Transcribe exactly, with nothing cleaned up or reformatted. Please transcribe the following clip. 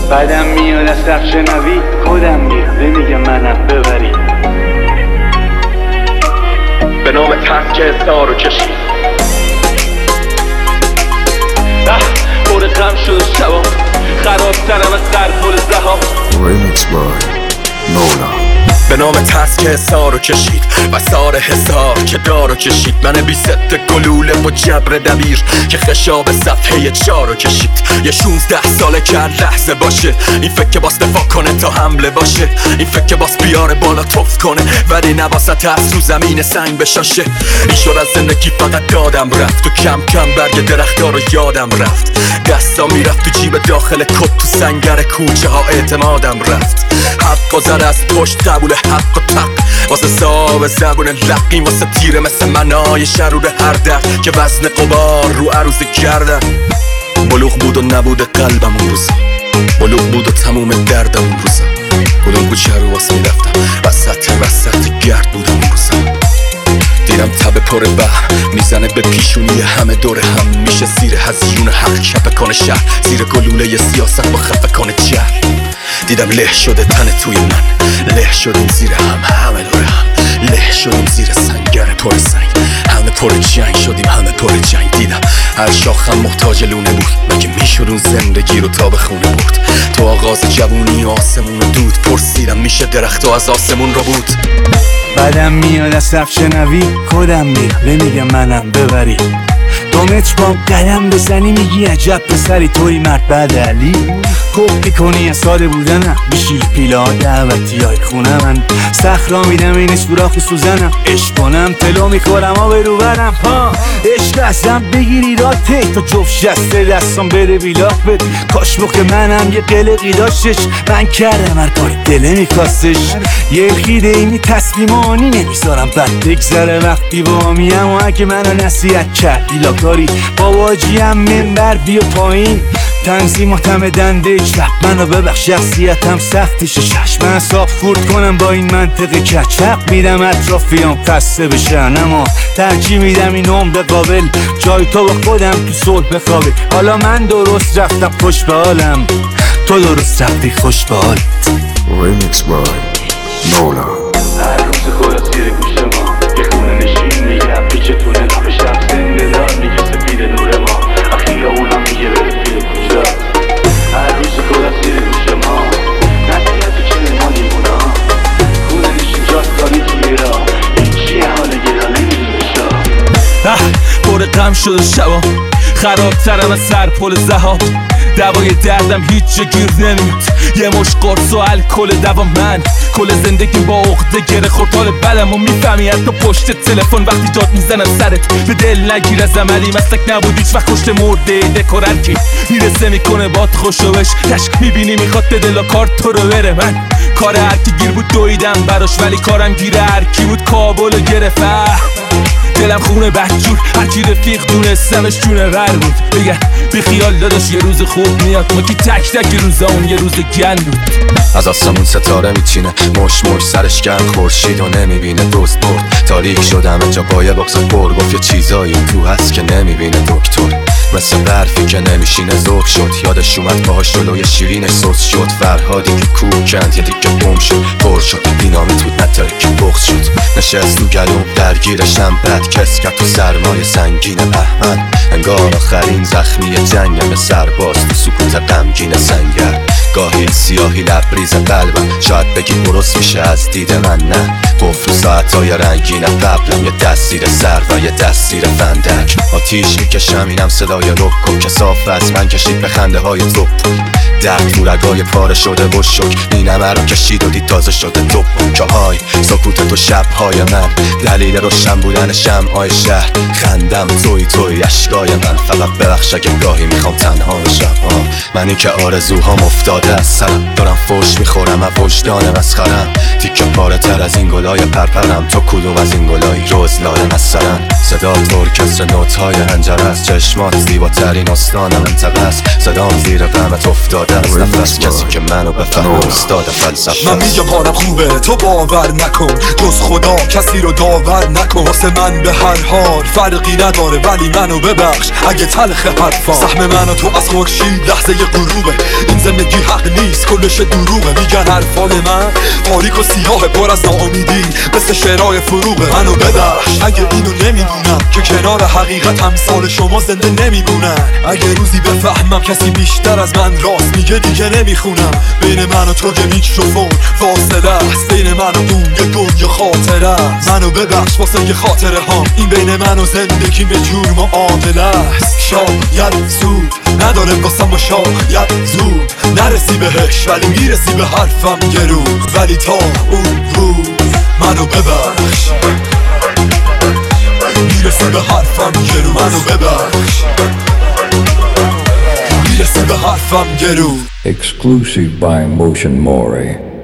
بعدم میاد از صف شنوی کدم میاد نمیگه منم ببری. به نام ترس که حسار رو کشید پر غم شد شبا خرابترم از سرپل زهام. Remix by Nola. به نام ترس که حسار رو کشید و سار حسار که دار رو کشید. من بی ست گلوله با جبر دبیر که خشاب صفحه چار رو کشید. یه شونزده ساله که هر لحظه باشه این فکر که باس دفاع کنه تا حمله باشه. این فکر که باس بیاره بالا توف کنه ولی نباسه ترس رو زمین سنگ بشاشه. این شد از زندگی فقط دادم رفت و کم کم برگ درختار رو یادم رفت. دستا میرفت تو جیب داخل کت تو سنگر کوچه ها اعتمادم رفت. حق و زد از پشت قبول حق و تق واسه صاحب زبون لقیم واسه تیره مثل منای شرور هر در که وزن قبار رو عروضی کردن. بلوغ بود و نبود قلبم اون روزا. بلوغ بود و تموم دردم اون روزا. کدوم کوچه رو واسه میرفتم وسط وسط گرد بودم اون روزا. دیدم تب پر بحر میزنه به پیشونی همه دور هم میشه زیر هزیون حق کپه کنه شهر زیر گلوله سیاست با خفه کنه جهر. دیدم له شده تن توی من له شدیم زیر هم همه دور هم له شدیم زیر سنگر پر سنگ همه پر جنگ شدیم همه پر جنگ. دیدم هر شاخم محتاج لونه بود مگه میشد اون زندگی رو تا به خونه بود. تو آغاز جوونی آسمون رو دود پرسیدم میشه درخت و از آسمون رو بود. بعدم میاد از صف شنوی کدم میاد نمیگه منم ببری. دو متر با قدم بزنی میگی عجب پسری توی مرد بعد علی. کپ میکنی از ساده بودنم بیشی پیلا دعوتی های خونه من صخرا میدم این سوراخ سوزنم عشق کنم تلو میخورم ها به رو برم ها عشق ازم بگیری راته تا جفت شسته دستم بده بیلاق بد کاش موقع منم یه قلقی داشتش من کردم هر کاری دله میکاستش. یه خیده اینی تصمیمانی نمیذارم بد بگذره وقتی با میم و اگه منو نصیحت کرد ایلاکاری با واجیم منبر بیا پایین تنظیم و تم دنده چپ منو ببخش شخصیتم سختشه چشم من صاف خورد کنم با این منطق کچپ میدم اطرافیام خسته بشن اما ترجیح میدم این عمر قابل جای تو با خودم تو صلح بخوابه. حالا من درست رفتم خوش به حالم تو درست رفتی خوش به حالت. Remix by Nola. هر روز خدا زیر گوش ما یه خونه نشین میگم پیچتونه نفه شب زنده دار میگه سپید نور ما اخیه اونا میگه برسید کجا. هر روز خدا زیر گوش ما نصیحت تو چه نمانیمونا خونه نشین جاست داری توی را هیچی حال گرا نمیدونه شا. پر غم شد شبا خرابترم از سرپل زهام. دوای دردم هیچ جا گیر نمیاد یه مش قرص و الکل دوا من کل زندگی با عقده گره خورتال بلم و میفهمی حتی پشت تلفن وقتی داد میزنم سرت به دل نگیر از عملی مسلک نبود هیچ وقت کشت مرده دکورر کی میرسه میکنه باد خوشوش تشک میبینی میخواد به دل و کار تو رو بره. من کار هرکی گیر بود دویدم براش ولی کارم گیر هرکی بود کابل و گرفت دلم خونه بدجور هرکی رفیق دونستمش جونه غر بود بگن بی خیال داداش یه روز خوب میاد ما کی تک تک روزا اون یه روز گند بود. از آسمون ستاره میچینه مش مش سرش گرم خورشید و نمیبینه دوست برد تاریک شد همه جا با یه بغض پر گفت یه چیزایی تو هست که نمیبینه دکتر مثل برفی که نمیشینه ذوق شد یادش اومد باهاش جلوی شیرینش سوس شد فرهادی که کوه کند یه دیگه بوم شد پر شد بینامه تو نتره که بغض شد نشست تو گلوم درگیرشم بد کس کرد تو سرمای سنگین احمد انگار آخرین زخمی جنگم به سرباز تو سکوت غمگین سنگر گاهی سیاهی لبریز قلبم شاید بگی درست میشه از دید من نه قفل ساعتای رنگین قبلم یه دستیر سر و یه دستیر فندک آتیش میکشم اینم صدای رک و کساف از من کشید به خنده های توپ درد مورگای پاره شده و شک اینم رو کشید و دید تازه شده دوب که های سکوت تو شبهای من دلیل روشن بودن شمعای شهر خندم توی توی اشکای من فقط ببخش اگه گاهی میخوام تنها بشم منی که آرزوهام افتاده از سرم دارم فوش میخورم و وجدانم از خرم تیکه پاره تر از این گلای پرپرم تو کدوم از این گلای روز لاله نسرن صدا تور کسر نوتهای هنجره از چشمات زیباترین استان منطقه است صدام زیر غمت افتاده از نفس کسی که منو بفهمه استاد فلسفه من میگم حالم خوبه تو باور نکن جز خدا کسی رو داور نکن واسه من به هر حال فرقی نداره ولی منو ببخش اگه تلخ حرفا سهم منو تو از خورشید لحظه غروبه این زندگی حق نیست کلش دروغه. میگن حرفای من تاریک و سیاه پر از ناامیدی مثل شعرهای فروغه. منو ببخش اگه اینو نمیدونم که کنار حقیقت امثال شما زنده نمیمونن. اگه روزی بفهمم کسی بیشتر از من راست میگه دیگه نمیخونم. بین من و تو که میکروفون فاصله است، بین من و اون یه دنیا خاطره است. منو ببخش واسه یه خاطره ها، این بین من و زندگی به جور معامله است. شاید زود نداره واسم و شاید زود نرسی بهش، ولی میرسی به حرفم یه روز. ولی تا اون روز منو ببخش، میرسی به حرفم یه روز. منو ببخش، میرسی به حرفم یه روز. Exclusive by Motion Mori.